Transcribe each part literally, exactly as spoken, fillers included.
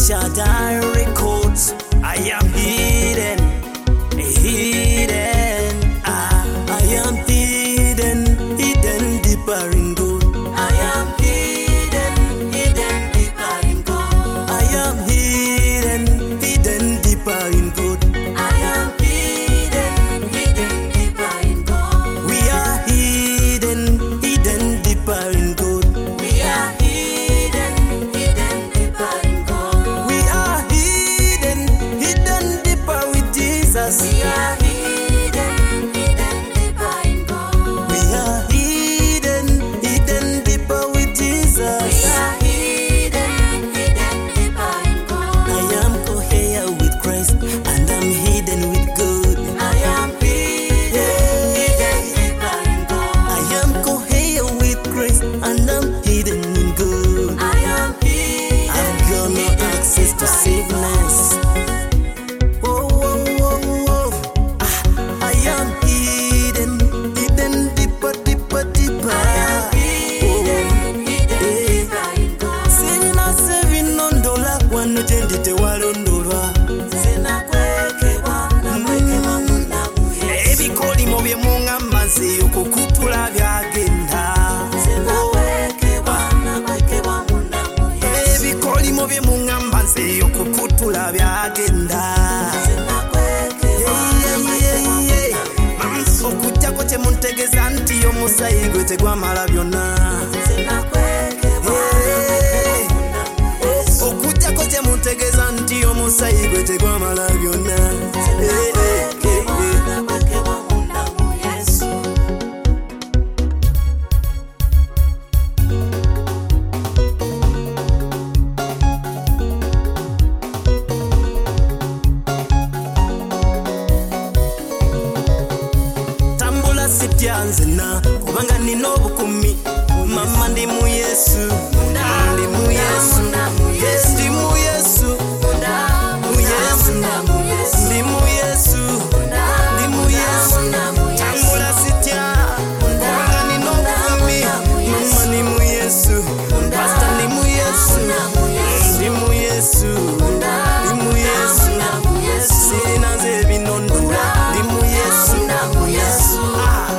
Shaddai Records. I am hidden, hidden. Ah, I am hidden, hidden deeper in God. I am hidden, hidden deeper in God. I am hidden, hidden deeper in God. I am hidden, hidden deeper in God. We are hidden, hidden deeper in God. We are hidden, hidden deeper in God. We are hidden, hidden deeper with Jesus. We are hidden, hidden deeper in God. We are hidden, hidden deeper with Jesus. We are hidden, hidden deeper in God. I am co-heir with Christ and I'm hidden with God. I am hidden, hidden deeper in God. I am co-heir with Christ and I'm hidden in God. I am hidden. I've got no access to sickness. Oh, oh, oh, oh. Ah, I am hidden, hidden deeper, deeper, deeper. I am hidden, hidden deeper in God. Sina seven on dollar, one no change te walondolwa. Sina kwekewa, na kwekewa muna muye. Ebikoli mu bye mungamba nze okukutula byagenda. Sina kwekewa, na kwekewa muna muye. Ebikoli mu bye mungamba nze okukutula byagenda. Sina kwekewa, na kwekewa muna muye. Okujjako kyemuntegeeza nti omusayi gwe tegwamala byonna. Sina kwekewa, na kwekewa muna muye. Okujjako kyemuntegeeza nti omusayi gwe tegwamala byonna. Sina kwekewa, na kwekewa muna muye. Tambula sitya nzena kubanga nina obukumi. Mama ndi mu Yesu, ndi mu Yesu, yes ndi mu Yesu, mu Yesu, ndi mu Yesu, ndi mu Yesu. Tambula sitya kubanga nina obukumi. Mama ndi mu Yesu, pastor ndi mu Yesu, ndi mu Yesu, ndi mu Yesu. Sina nze binondula, ndi mu Yesu. Ah.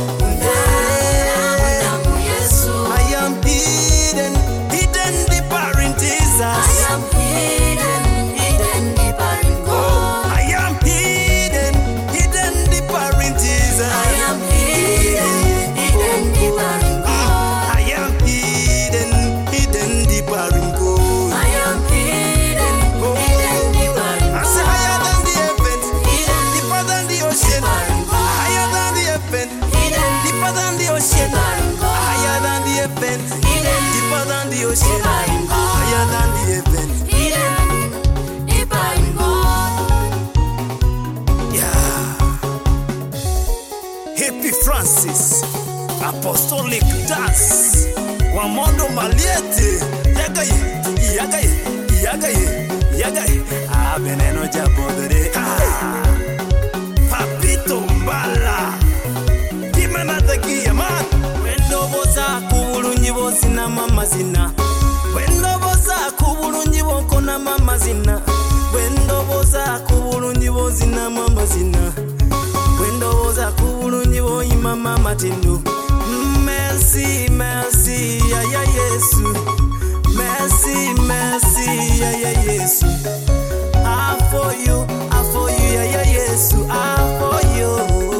I am hidden, hidden deeper in Jesus. I am hidden, hidden deeper in God. I am hidden, hidden deeper in Jesus. I am hidden, hidden deeper in God. I am hidden, hidden deeper in God. I am hidden, hidden deeper in I say God. higher than the heavens, Hidden deeper than the ocean. deeper in God. Higher than the heavens, Hidden deeper than the ocean. deeper in God. Higher than the heavens, Hidden deeper than the ocean. deeper in God. Higher than the heavens. Hidden deeper in God. Yeah. Happy Francis, Apostolic Dance, Wamondo Maliete, Yagaye, Yagaye, Yagaye, Yagaye, Abeneno Jabodere, ah, Papito Mbala, Kimana Kia man, Wendo Boza, Kubulunji Bosina Mama Zina, Wendo Boza, Kubulunji Bokona Mama Zina, Wendo Boza, Kubulunji Bosina Mama Zina. Wendo boza kubulungi boyima mama tendo. Merci, merci, ya ya Yesu. Merci, merci, ya ya Yesu. I for you, I for you, ya ya Yesu. I for you.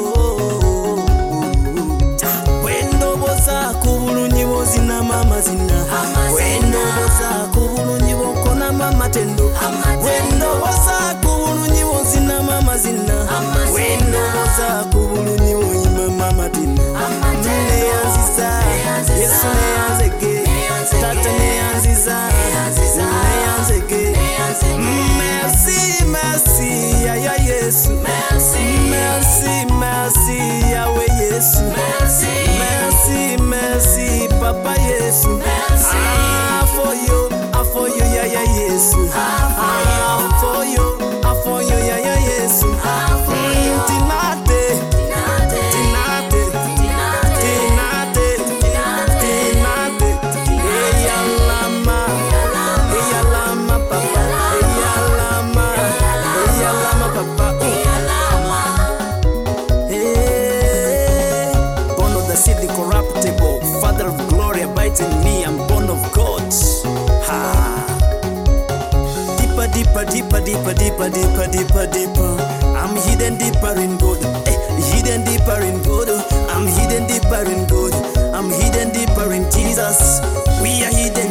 Wendo boza kubulungi bozina mama zina. Wendo boza kubulungi bokona mama tendo. Wendo boza kubulungi bozina mama zina. Wendo boza kubulungi boyima mama tendo. Neyanziza, Yesu neyanzege, Tata neyanziza, neyanzege. Merci, merci, ya ya Yesu. Merci, merci, Yahweh Yesu. Merci, merci, Papa Yesu. Ah, for you, ah, for you, ya ya Yesu. Ah, for you, ah, for you, ya ya Yesu. Mm, Tinate, Tinate, Tinate, Tinate, Tinate, Eya lama, Eya lama, Papa. deeper, deeper, deeper, deeper, deeper, deeper, deeper. I'm hidden deeper in God. Eh, hidden deeper in God. I'm hidden deeper in God. I'm hidden deeper in Jesus. We are hidden